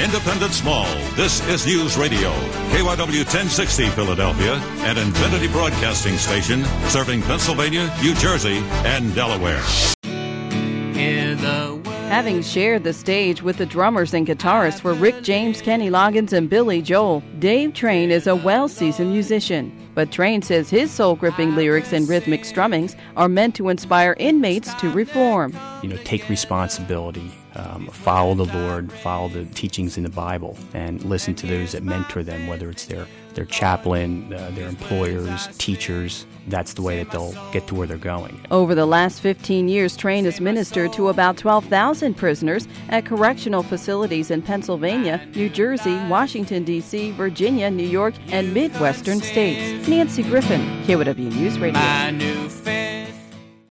independent small. This is News Radio, KYW 1060 Philadelphia, an Infinity Broadcasting Station serving Pennsylvania, New Jersey, and Delaware. Having shared the stage with the drummers and guitarists for Rick James, Kenny Loggins, and Billy Joel, Dave Train is a well-seasoned musician. But Train says his soul-gripping lyrics and rhythmic strummings are meant to inspire inmates to reform. Take responsibility, follow the Lord, follow the teachings in the Bible, and listen to those that mentor them, whether it's their chaplain, their employers, teachers. That's the way that they'll get to where they're going. Over the last 15 years, Train has ministered to about 12,000 prisoners at correctional facilities in Pennsylvania, New Jersey, Washington, D.C., Virginia, New York, and Midwestern states. Nancy Griffin, KYW News Radio.